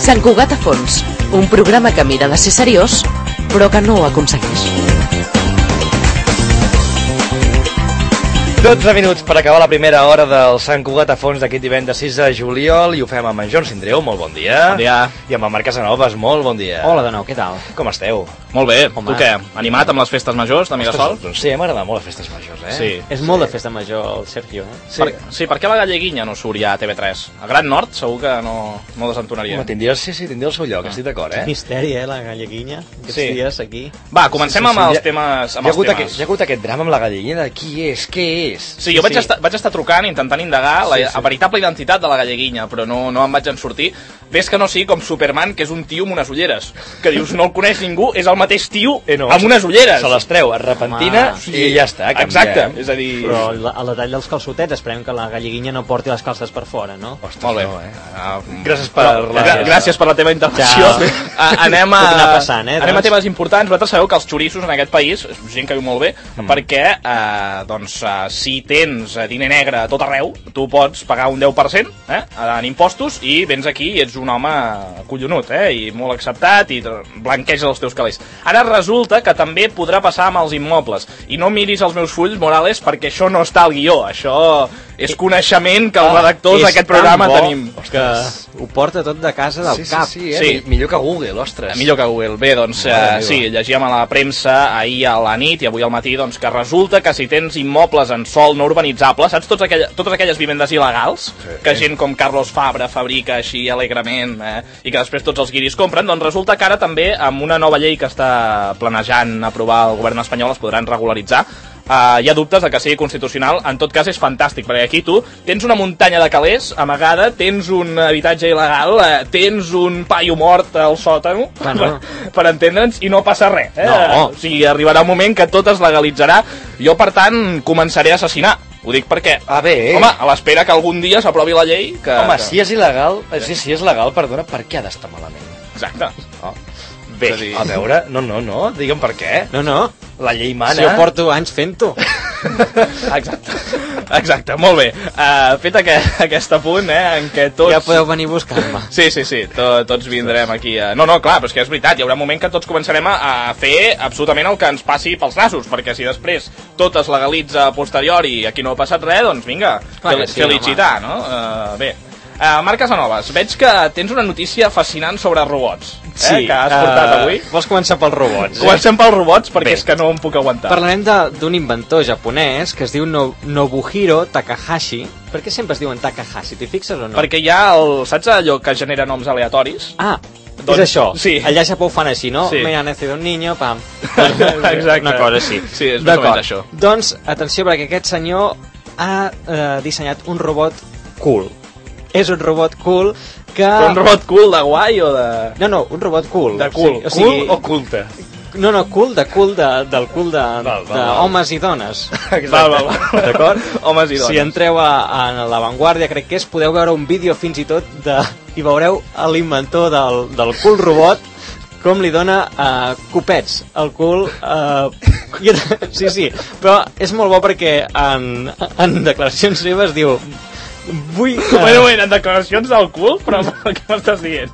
Sant Cugat a fons, un programa que mira de ser seriós, però que no ho aconsegueix. 12 minuts per acabar la primera hora del Sant Cugat a fons d'aquest divendres 6 de juliol i ho fem amb en Joan Sindreu, molt bon dia. Bon dia. I amb en Marc Casanovas, molt bon dia. Hola de nou, què tal? Com esteu? Molt bé, Home. tu què? Animat amb les festes majors d'Amiga Sol? Doncs sí, m'agrada molt les festes majors, eh? Sí. És molt de festa major, el Sergio, eh? Sí, per què la Galleguinha no surt ja a TV3? A Gran Nord segur que no desentonaria. Home, tindria el seu lloc, estic d'acord, eh? Misteri, la galleguinha, aquests Sí. dies aquí. Va, comencem amb els temes. Hi ha hagut aquest drama amb la Galleguinha de qui és, què és. Sí, jo vaig estar trucant, intentant indagar la veritable identitat de la Galleguinha, però no em vaig en sortir. Ves que no sigui com Superman, que és un tio amb unes ulleres. Que dius, no el coneix ningú, és el mateix tio amb unes ulleres. Se les treu, es repentina i ja està, canvia. Exacte, és a dir... Però el detall dels calçotets, esperem que la galleguinha no porti les calces per fora, no? Ostres, Molt bé. no, Gràcies per la teva intervenció. Anem Pot anar passant, a temes importants. Vosaltres sabeu que els xoriços en aquest país, és gent que viu molt bé, perquè si tens diner negre a tot arreu, tu pots pagar un 10% en impostos i vens aquí i ets un home collonut, i molt acceptat i blanqueges els teus calés. Ara resulta que també podrà passar amb els immobles. I no miris els meus fulls, Morales, perquè això no està al guió. Això és coneixement que els redactors d'aquest programa tenim. Que ho porta tot de casa del cap. Sí. Millor que Google, ostres. Millor que Google. Bé, doncs, sí, llegíem a la premsa ahir a la nit i avui al matí doncs, que resulta que si tens immobles en sòl no urbanitzable, saps totes aquelles vivendes il·legals que gent com Carlos Fabra fabrica així alegrement i que després tots els guiris compren, doncs resulta que ara també amb una nova llei que està planejant aprovar el govern espanyol es podran regularitzar. Hi ha dubtes de que sigui constitucional. En tot cas és fantàstic, perquè aquí tu tens una muntanya de calés amagada, tens un habitatge il·legal, tens un paio mort al sòtano, per entendre'ns, i no passa res. No. O sigui, arribarà un moment que tot es legalitzarà. Jo, per tant, començaré a assassinar. Ho dic perquè, home, a l'espera que algun dia s'aprovi la llei que... Home, si és il·legal, si és legal, perdona, per què ha d'estar malament? Exacte. Bé, a veure, no, digue'm per què. No. La llei mana. Si jo porto anys fent-ho. Exacte, molt bé. Fet aquest apunt, en què tots... Ja podeu venir a buscar-me. Sí, tots vindrem aquí. No, clar, però és que és veritat, hi haurà un moment que tots començarem a fer absolutament el que ens passi pels nassos, perquè si després tot es legalitza a posteriori i aquí no ha passat res, doncs vinga, felicitar, no? Bé. Marc Casanovas, veig que tens una notícia fascinant sobre robots, que has portat avui. Vols començar pels robots? Comencem pels robots, perquè és que no em puc aguantar. Parlarem d'un inventor japonès que es diu Nobuhiro Takahashi. Per què sempre es diuen Takahashi? T'hi fixes o no? Perquè hi ha saps allò que genera noms aleatoris? És això. Sí. Allà a Japó ho fan així, no? Sí. Me ha nacido un niño, pam. Exacte. Una cosa així. Sí, és més o menys això. Doncs, atenció, perquè aquest senyor ha dissenyat un robot cool. És un robot cool que... Però un robot cool de guai o de... No, un robot cool. De cool. O sigui, Cool o culte? No, cool del cool homes i dones. Val. D'acord? Homes i dones. Si entreu a La Vanguardia, crec que és, podeu veure un vídeo fins i tot i veureu l'inventor del cool robot com li dona copets al cul. Sí, però és molt bo perquè en declaracions seves diu... Bueno, en declaracions del cul, però què m'estàs dient?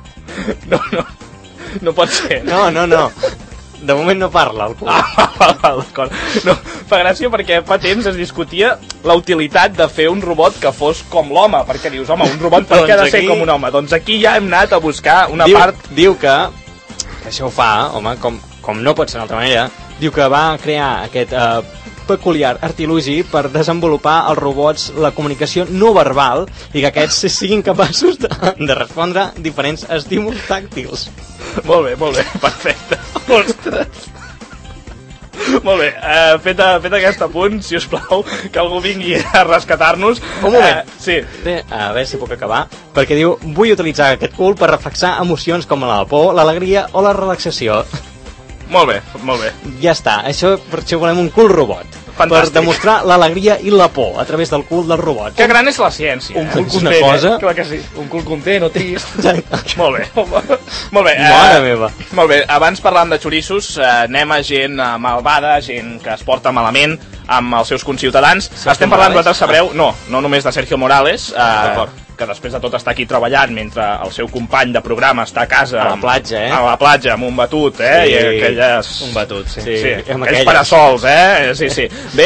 No pot ser. No. De moment no parla el cul. D'acord. No, fa gràcia perquè fa temps es discutia la utilitat de fer un robot que fos com l'home, perquè dius, home, un robot per què ha de ser com un home? Doncs aquí ja hem anat a buscar una part... Diu que això ho fa, home, com no pot ser d'una altra manera, diu que va crear aquest peculiar artilugi per desenvolupar als robots la comunicació no verbal i que aquests siguin capaços de respondre diferents estímuls tàctils. Molt bé, perfecte. Ostres. Molt bé, fet aquest apunt, si us plau, que algú vingui a rescatar-nos. Un moment. Sí. A veure si puc acabar, perquè diu, vull utilitzar aquest cul per reflexar emocions com la por, l'alegria o la relaxació. Molt bé. Ja està, per això volem un cul robot. Fantàstic. Per demostrar l'alegria i la por a través del cul del robot. Que gran és la ciència. Un cul És una content, cosa... Clar que sí. Un cul content o trist. Molt bé. Mare meva. Molt bé, abans parlàvem de xoriços, anem a gent malvada, gent que es porta malament amb els seus conciutadans. Estem parlant, vosaltres sabreu, no només de Sergio Morales, que després de tot està aquí treballant mentre el seu company de programa està a casa... A la platja, A la platja, amb un batut, Sí. I aquelles... Un batut, sí. Aquells parasols, Sí. Bé,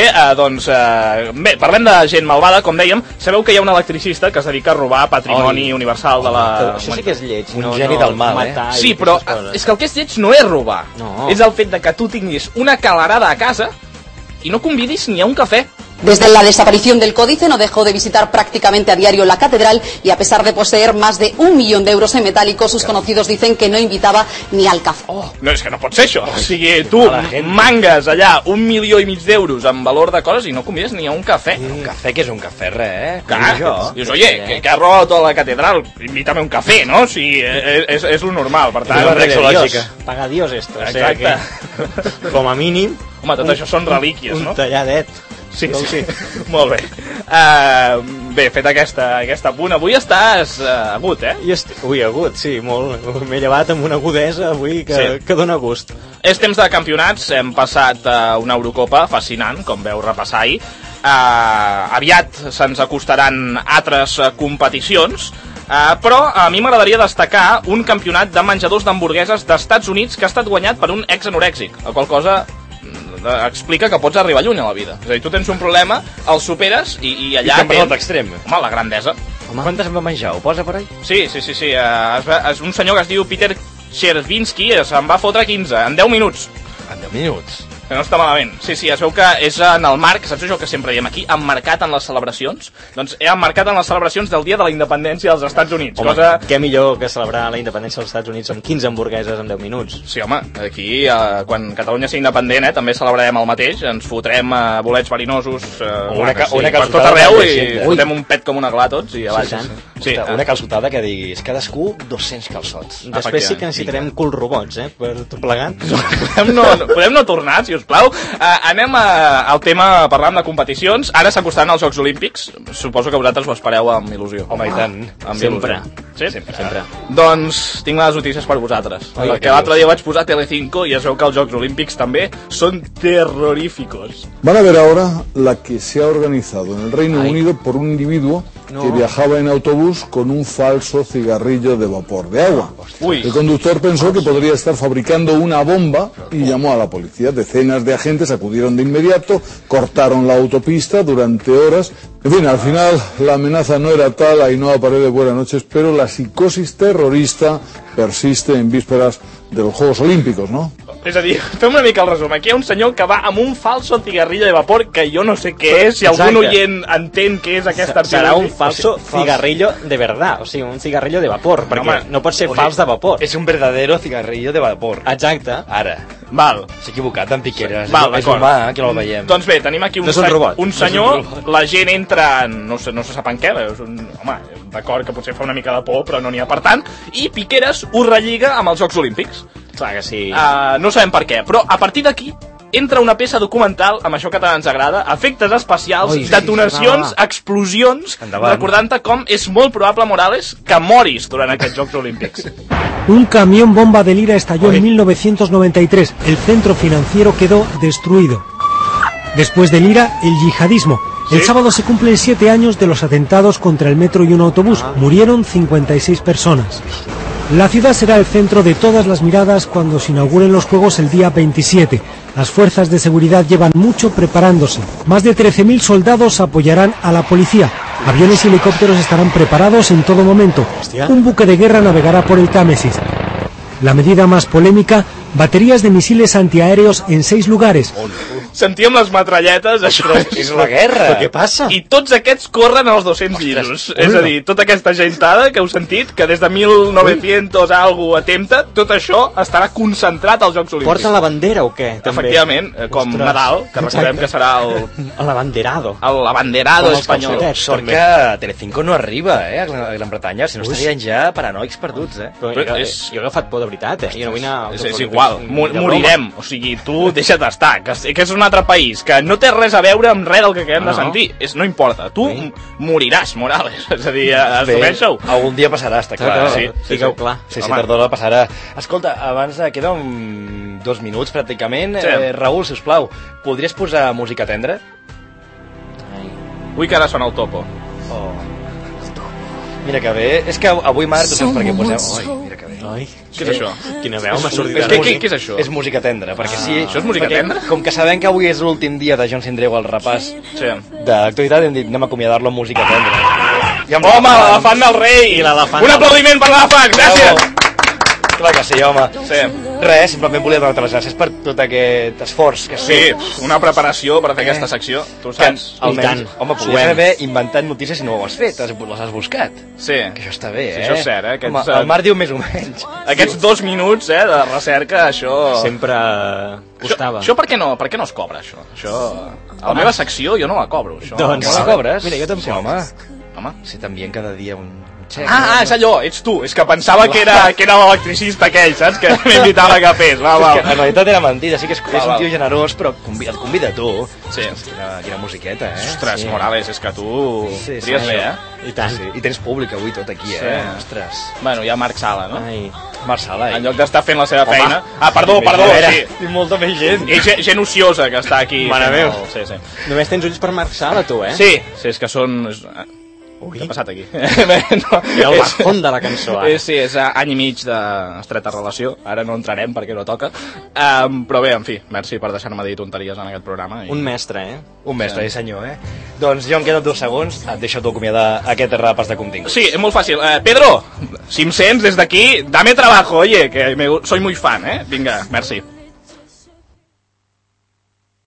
bé, parlem de gent malvada, com dèiem. Sabeu que hi ha un electricista que es dedica a robar patrimoni universal de la... Això sí que és lleig. Un geni del mal, Sí, però és que el que és lleig no és robar. No. És el fet de que tu tinguis una calarada a casa i no convidis ni a un cafè. Desde la desaparición del códice no dejó de visitar prácticamente a diario la catedral y a pesar de poseer más de 1 millón de euros en metálico, sus conocidos dicen que no invitava ni al café. No, és que no pot ser això. O sigui, tu mangues allà 1,5 milions d'euros en valor de coses i no convides ni a un cafè. Un cafè que és un cafè, Clar, dius, oye, que has robado toda la catedral, invítame un café, ¿no? O sigui, és lo normal, per tant... Paga Dios esto. Exacte. Com a mínim... Home, tot això són relíquies, no? Un talladet. Sí. Molt bé. Bé, fet aquesta punt, avui estàs agut, Ui, agut, sí, molt. M'he llevat amb una agudesa avui que dona gust. És temps de campionats, hem passat una Eurocopa fascinant, com veu repassar ahir. Aviat se'ns acostaran altres competicions, però a mi m'agradaria destacar un campionat de menjadors d'hamburgueses d'Estats Units que ha estat guanyat per un ex-anorèxic, la qual cosa explica que pots arribar lluny a la vida. És a dir, tu tens un problema, el superes i allà tens... extrem. Home, la grandesa. Quantes en va menjar? Ho posa per ahí? Sí. És un senyor que es diu Peter Chervinsky, se'n va fotre 15 en 10 minuts. En 10 minuts? Que no està malament. Sí, es veu que és en el marc, saps això que sempre diem aquí, emmarcat en les celebracions? Doncs he emmarcat en les celebracions del dia de la independència dels Estats Units. Home, què millor que celebrar la independència dels Estats Units amb 15 hamburgueses en 10 minuts? Sí, home, aquí, quan Catalunya sigui independent, també celebrarem el mateix, ens fotrem bolets verinosos per tot arreu i fotem un pet com una gla tots i a baix. Sí, una calçotada que diguis, cadascú 200 calçots. Després sí que necessitarem cul robots, per tot plegat. Podem no tornar, si us plau. Anem al tema, parlant de competicions. Ara s'acostaran els Jocs Olímpics. Suposo que vosaltres ho espereu amb il·lusió. Home, i tant. Sempre. Sí? Sempre. Doncs tinc les notícies per vosaltres. Perquè l'altre dia vaig posar Telecinco i es veu que els Jocs Olímpics també són terroríficos. Van a ver ahora la que se ha organizado en el Reino Unido por un individuo que viajaba en autobús con un falso cigarrillo de vapor de agua. El conductor pensó que podría estar fabricando una bomba y llamó a la policía. Decenas de agentes acudieron de inmediato, cortaron la autopista durante horas. En fin, al final la amenaza no era tal, Ainhoa Paredes, buenas noches, pero la psicosis terrorista persiste en vísperas de los Juegos Olímpicos, ¿no? És a dir, fem una mica el resum. Aquí hi ha un senyor que va amb un falso cigarrillo de vapor que jo no sé què és, si algun oient entén què és aquesta artileria. Serà un falso cigarrillo de verdad, o sigui, un cigarrillo de vapor, perquè no pot ser fals de vapor. És un verdadero cigarrillo de vapor. Exacte. Ara. Val. S'ha equivocat en Piqueras. És humà, que no el veiem. Doncs bé, tenim aquí un senyor, la gent entra en no se sap en què, home, d'acord que potser fa una mica de por, però no n'hi ha per tant, i Piqueras ho relliga amb els Jocs Olímpics. Clar que sí. No sabem per què, però a partir d'aquí entra una peça documental, amb això que tant ens agrada, efectes especials, detonacions, explosions, recordant-te com és molt probable, Morales, que moris durant aquests Jocs Olímpics. Un camión bomba de Lira estalló en 1993. El centro financiero quedó destruido. Después de Lira, el yihadismo. El sábado se cumplen 7 años de los atentados contra el metro y un autobús. Murieron 56 personas. La ciudad será el centro de todas las miradas cuando se inauguren los Juegos el día 27. Las fuerzas de seguridad llevan mucho preparándose. Más de 13.000 soldados apoyarán a la policía. Aviones y helicópteros estarán preparados en todo momento. Un buque de guerra navegará por el Támesis. La medida más polémica, baterías de misiles antiaéreos en 6 lugares. Sentíem les metralletes, això és la guerra. Però què passa? I tots aquests corren als 200 giros. És a dir, tota aquesta gentada que heu sentit, que des de 1900 algo atempta, tot això estarà concentrat als Jocs Olímpics. Porten la bandera o què? També? Efectivament, com Nadal, que recordem que serà l'abanderado. L'abanderado espanyol. Sort que Telecinco no arriba, a Gran Bretanya, si no estarien ja paranoics perduts, Jo he agafat por de veritat, Jo no vull anar... És igual, morirem, o sigui, tu deixa't estar, que és un altre país, que no té res a veure amb res del que acabem de sentir, no importa, tu moriràs, Morales, és a dir, assumeix-ho. Algun dia passarà, està clar. Digueu clar. Sí, tardora passarà. Escolta, abans queden 2 minuts pràcticament. Raül, sisplau, podries posar música tendra? Vull que ara sona el topo. Mira que bé. És que avui, Marc, tu saps per què posem... Ai, mira que bé. Ai, què és això? Quina veu m'ha sortit. Què és això? És música tendra, perquè sí... Això és música tendra? Com que sabem que avui és l'últim dia de Joan Sindreu al repàs d'actualitat, hem dit, anem a acomiadar-lo amb música tendra. Home, l'elefant del rei! Un aplaudiment per l'elefant, gràcies! Clar que sí, home. Res, simplement volia donar les gràcies per tot aquest esforç que has fet. Sí, una preparació per fer aquesta secció, tu saps. Almenys, home, podries haver inventat notícies i no ho has fet, les has buscat. Sí. Que això està bé, Sí, això és cert, eh? Home, el Marc diu més o menys. Aquests 2 minuts, de recerca, això... Sempre costava. Això per què no es cobra, això? A la meva secció jo no la cobro, això. Doncs... No la cobres? Mira, jo tampoc. Sí, home. Si t'envien cada dia un... És allò, ets tu. És que pensava que era l'electricista aquell, saps? Que m'invitava a que fes. En realitat era mentida, sí que és un tio generós, però et convida a tu. Sí. Quina musiqueta, Ostres, Morales, és que tu tries bé, I tant. I tens públic avui tot aquí, Ostres. Bueno, hi ha Marc Sala, no? Marc Sala, en lloc d'estar fent la seva feina... Perdó, sí. I molta més gent. I gent ociosa que està aquí. Mare meva. Sí. Només tens ulls per Marc Sala, tu, Sí, és que són... Què ha passat aquí? Era el bajón de la cançó, ara. Sí, és any i mig d'estreta relació. Ara no entrarem perquè no toca. Però bé, en fi, merci per deixar-me dir tonteries en aquest programa. Un mestre, Un mestre, senyor, Doncs jo em quedo 2 segons, et deixo tu acomiadar aquest repàs de contingut. Sí, és molt fàcil. Pedro, si em sents des d'aquí, dame trabajo, oye, que soy muy fan, Vinga, merci.